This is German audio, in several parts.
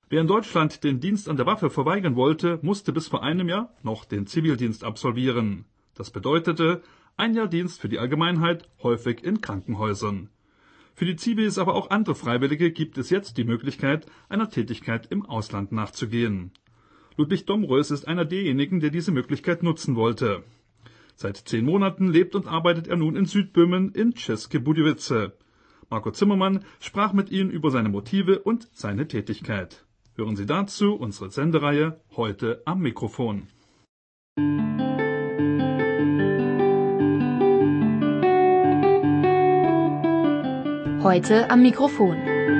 Wer in Deutschland den Dienst an der Waffe verweigern wollte, musste bis vor einem Jahr noch den Zivildienst absolvieren. Das bedeutete 1 Jahr Dienst für die Allgemeinheit, häufig in Krankenhäusern. Für die Zivis, aber auch andere Freiwillige gibt es jetzt die Möglichkeit, einer Tätigkeit im Ausland nachzugehen. Ludwig Domrös ist einer derjenigen, der diese Möglichkeit nutzen wollte. Seit 10 Monaten lebt und arbeitet er nun in Südböhmen in České Budějovice. Marco Zimmermann sprach mit ihm über seine Motive und seine Tätigkeit. Hören Sie dazu unsere Sendereihe Heute am Mikrofon. Heute am Mikrofon.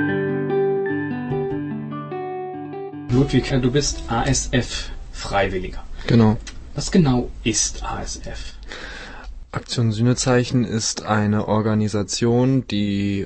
Ludwig, du bist ASF-Freiwilliger. Genau. Was genau ist ASF? Aktion Sühnezeichen ist eine Organisation, die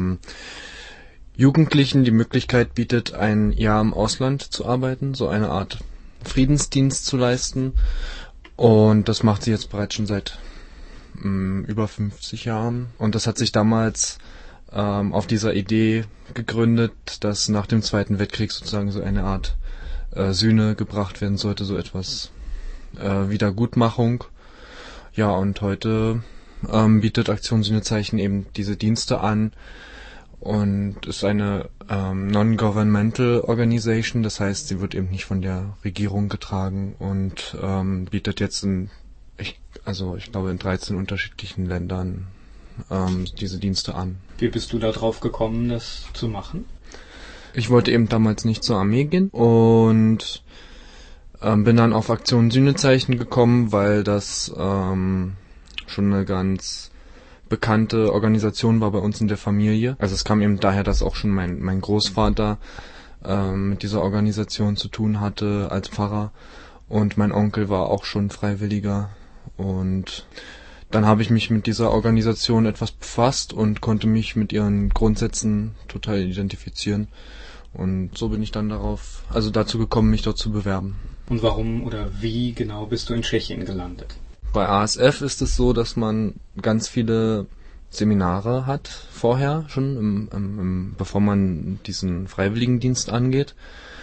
Jugendlichen die Möglichkeit bietet, 1 Jahr im Ausland zu arbeiten, so eine Art Friedensdienst zu leisten. Und das macht sie jetzt bereits schon seit über 50 Jahren. Und das hat sich damals auf dieser Idee gegründet, dass nach dem Zweiten Weltkrieg sozusagen so eine Art Sühne gebracht werden sollte, so etwas Wiedergutmachung. Ja, und heute bietet Aktion Sühnezeichen eben diese Dienste an und ist eine Non-Governmental Organization, das heißt, sie wird eben nicht von der Regierung getragen und bietet jetzt ich glaube in 13 unterschiedlichen Ländern diese Dienste an. Wie bist du da drauf gekommen, das zu machen? Ich wollte eben damals nicht zur Armee gehen und bin dann auf Aktion Sühnezeichen gekommen, weil das schon eine ganz bekannte Organisation war bei uns in der Familie. Also es kam eben daher, dass auch schon mein Großvater mit dieser Organisation zu tun hatte als Pfarrer und mein Onkel war auch schon Freiwilliger. Und dann habe ich mich mit dieser Organisation etwas befasst und konnte mich mit ihren Grundsätzen total identifizieren. Und so bin ich dann dazu gekommen, mich dort zu bewerben. Und warum oder wie genau bist du in Tschechien gelandet? Bei ASF ist es so, dass man ganz viele Seminare hat vorher schon, bevor man diesen Freiwilligendienst angeht.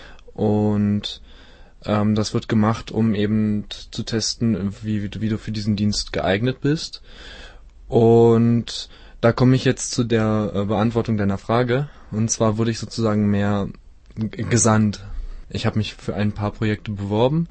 Und das wird gemacht, um eben zu testen, wie du für diesen Dienst geeignet bist. Und da komme ich jetzt zu der Beantwortung deiner Frage. Und zwar wurde ich sozusagen mehr gesandt. Ich habe mich für ein paar Projekte beworben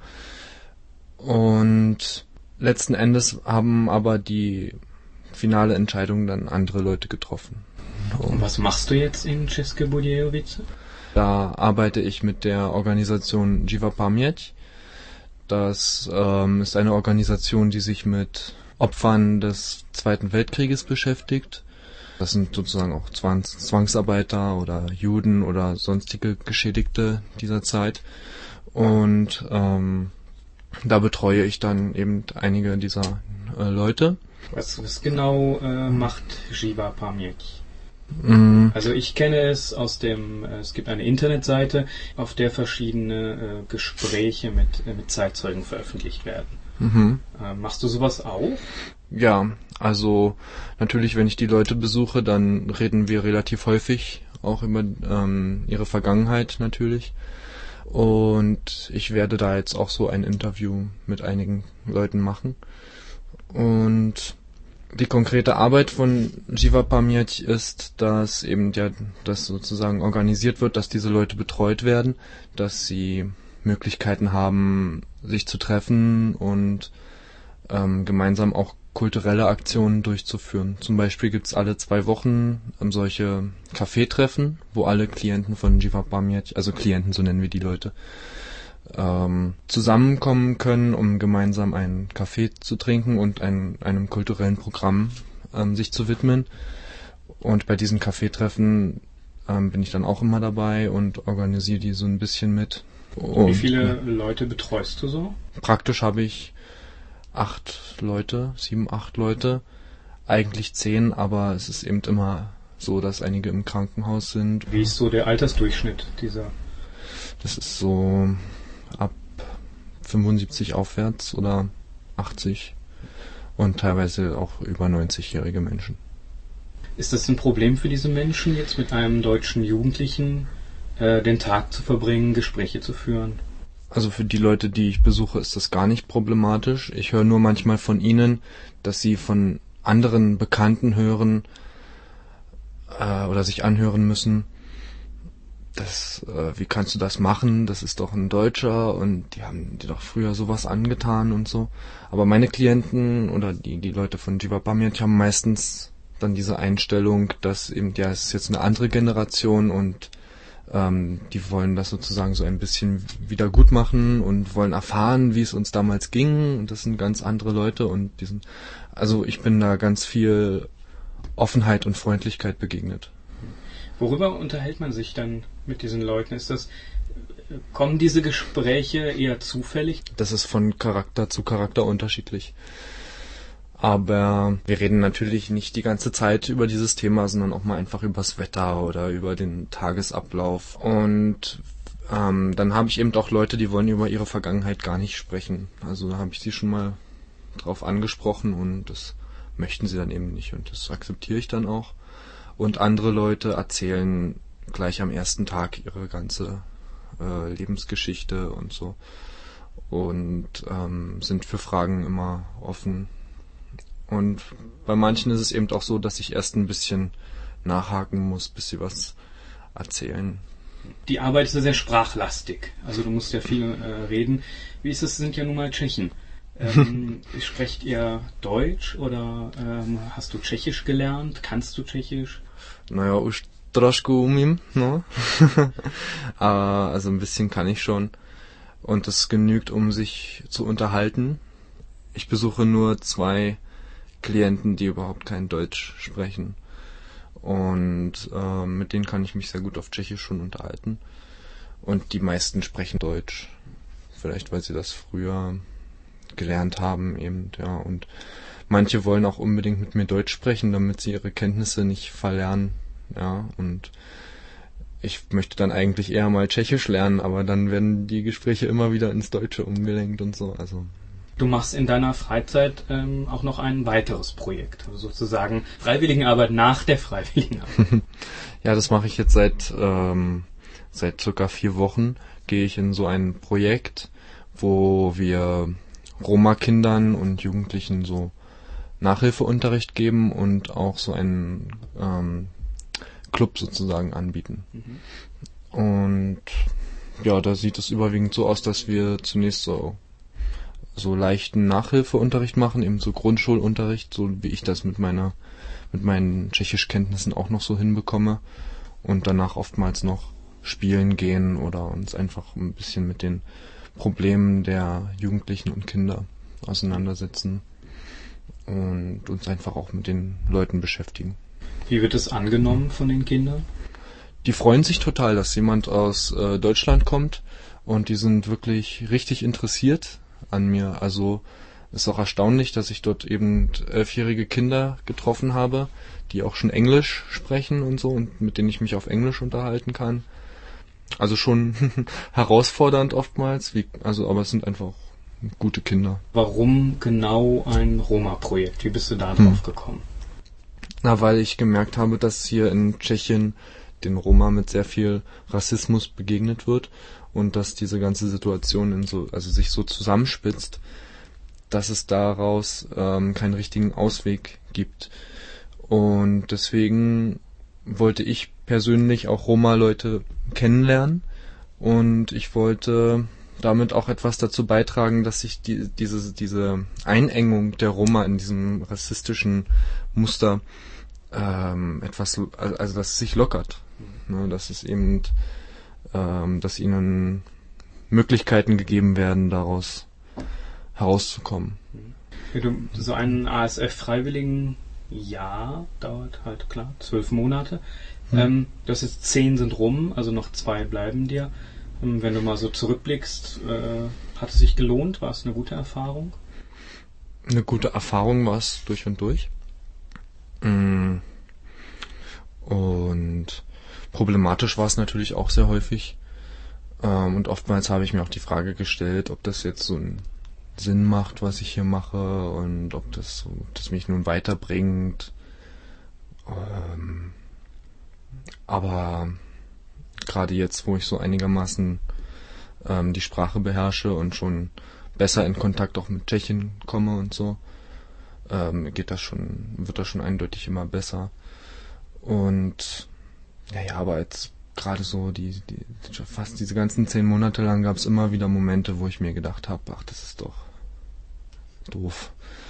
und letzten Endes haben aber die finale Entscheidung dann andere Leute getroffen. Und was machst du jetzt in České Budějovice? Da arbeite ich mit der Organisation Živa paměť. Das ist eine Organisation, die sich mit Opfern des Zweiten Weltkrieges beschäftigt. Das sind sozusagen auch Zwangsarbeiter oder Juden oder sonstige Geschädigte dieser Zeit. Und da betreue ich dann eben einige dieser Leute. Was genau macht Živa paměť? Also ich kenne es es gibt eine Internetseite, auf der verschiedene Gespräche mit Zeitzeugen veröffentlicht werden. Machst du sowas auch? Ja, also natürlich, wenn ich die Leute besuche, dann reden wir relativ häufig auch über ihre Vergangenheit natürlich. Und ich werde da jetzt auch so ein Interview mit einigen Leuten machen. Und die konkrete Arbeit von Živa paměť ist, dass eben das sozusagen organisiert wird, dass diese Leute betreut werden, dass sie Möglichkeiten haben, sich zu treffen und gemeinsam auch kulturelle Aktionen durchzuführen. Zum Beispiel gibt's alle 2 Wochen solche Kaffeetreffen, wo alle Klienten von Živa paměť, also Klienten, so nennen wir die Leute, zusammenkommen können, um gemeinsam einen Kaffee zu trinken und einem kulturellen Programm sich zu widmen. Und bei diesen Kaffeetreffen bin ich dann auch immer dabei und organisiere die so ein bisschen mit. Wie viele Leute betreust du so? Praktisch habe ich 7, 8 Leute, eigentlich 10, aber es ist eben immer so, dass einige im Krankenhaus sind. Wie ist so der Altersdurchschnitt dieser? Das ist so ab 75 aufwärts oder 80 und teilweise auch über 90-jährige Menschen. Ist das ein Problem für diese Menschen, jetzt mit einem deutschen Jugendlichen den Tag zu verbringen, Gespräche zu führen? Also für die Leute, die ich besuche, ist das gar nicht problematisch. Ich höre nur manchmal von ihnen, dass sie von anderen Bekannten hören oder sich anhören müssen, wie kannst du das machen? Das ist doch ein Deutscher und die haben dir doch früher sowas angetan und so. Aber meine Klienten oder die Leute von Jiva Pamięć haben meistens dann diese Einstellung, dass eben, ja, es ist jetzt eine andere Generation und die wollen das sozusagen so ein bisschen wieder gut machen und wollen erfahren, wie es uns damals ging. Und das sind ganz andere Leute und also ich bin da ganz viel Offenheit und Freundlichkeit begegnet. Worüber unterhält man sich dann mit diesen Leuten? Kommen diese Gespräche eher zufällig? Das ist von Charakter zu Charakter unterschiedlich. Aber wir reden natürlich nicht die ganze Zeit über dieses Thema, sondern auch mal einfach übers Wetter oder über den Tagesablauf. Und dann habe ich eben auch Leute, die wollen über ihre Vergangenheit gar nicht sprechen. Also da habe ich sie schon mal drauf angesprochen und das möchten sie dann eben nicht und das akzeptiere ich dann auch. Und andere Leute erzählen gleich am ersten Tag ihre ganze Lebensgeschichte und so und sind für Fragen immer offen. Und bei manchen ist es eben auch so, dass ich erst ein bisschen nachhaken muss, bis sie was erzählen. Die Arbeit ist ja sehr sprachlastig, also du musst ja viel reden. Wie ist es, sind ja nun mal Tschechen. Sprecht ihr Deutsch oder hast du Tschechisch gelernt? Kannst du Tschechisch? Naja, už trošku umím, no. Also ein bisschen kann ich schon. Und das genügt, um sich zu unterhalten. Ich besuche nur 2 Klienten, die überhaupt kein Deutsch sprechen. Und mit denen kann ich mich sehr gut auf Tschechisch schon unterhalten. Und die meisten sprechen Deutsch. Vielleicht, weil sie das früher gelernt haben eben, ja. Und manche wollen auch unbedingt mit mir Deutsch sprechen, damit sie ihre Kenntnisse nicht verlernen, ja. Und ich möchte dann eigentlich eher mal Tschechisch lernen, aber dann werden die Gespräche immer wieder ins Deutsche umgelenkt und so, also. Du machst in deiner Freizeit auch noch ein weiteres Projekt, also sozusagen Freiwilligenarbeit nach der Freiwilligenarbeit. Ja, das mache ich jetzt seit circa 4 Wochen, gehe ich in so ein Projekt, wo wir Roma-Kindern und Jugendlichen so Nachhilfeunterricht geben und auch so einen Club sozusagen anbieten. Mhm. Und ja, da sieht es überwiegend so aus, dass wir zunächst so leichten Nachhilfeunterricht machen, eben so Grundschulunterricht, so wie ich das mit meinen Tschechischkenntnissen auch noch so hinbekomme und danach oftmals noch spielen gehen oder uns einfach ein bisschen mit den Problemen der Jugendlichen und Kinder auseinandersetzen und uns einfach auch mit den Leuten beschäftigen. Wie wird es angenommen von den Kindern? Die freuen sich total, dass jemand aus Deutschland kommt und die sind wirklich richtig interessiert an mir. Also ist auch erstaunlich, dass ich dort eben 11-jährige Kinder getroffen habe, die auch schon Englisch sprechen und so und mit denen ich mich auf Englisch unterhalten kann. Also schon herausfordernd oftmals, aber es sind einfach gute Kinder. Warum genau ein Roma-Projekt? Wie bist du da drauf gekommen? Na, weil ich gemerkt habe, dass hier in Tschechien den Roma mit sehr viel Rassismus begegnet wird und dass diese ganze Situation sich so zusammenspitzt, dass es daraus keinen richtigen Ausweg gibt. Und deswegen wollte ich persönlich auch Roma-Leute kennenlernen und ich wollte damit auch etwas dazu beitragen, dass sich diese Einengung der Roma in diesem rassistischen Muster dass es sich lockert, ne, dass es eben, dass ihnen Möglichkeiten gegeben werden, daraus herauszukommen. So ein ASF-Freiwilligen Jahr dauert halt klar 12 Monate. Das ist 10 sind rum, also noch 2 bleiben dir. Wenn du mal so zurückblickst, hat es sich gelohnt? War es eine gute Erfahrung? Eine gute Erfahrung war es durch und durch. Und problematisch war es natürlich auch sehr häufig. Und oftmals habe ich mir auch die Frage gestellt, ob das jetzt so einen Sinn macht, was ich hier mache und ob das mich nun weiterbringt. Aber gerade jetzt, wo ich so einigermaßen die Sprache beherrsche und schon besser in Kontakt auch mit Tschechien komme und so, wird das schon eindeutig immer besser. Und ja, aber jetzt gerade so fast diese ganzen 10 Monate lang gab es immer wieder Momente, wo ich mir gedacht habe, ach, das ist doch doof.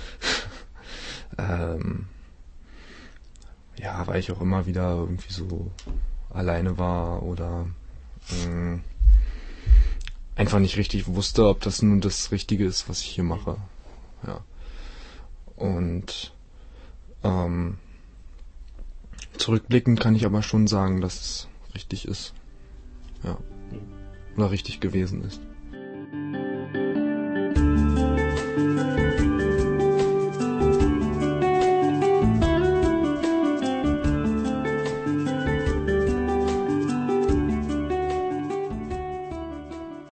Ja, weil ich auch immer wieder irgendwie so alleine war oder einfach nicht richtig wusste, ob das nun das Richtige ist, was ich hier mache. Ja. Und zurückblickend kann ich aber schon sagen, dass es richtig ist. Ja. Oder richtig gewesen ist.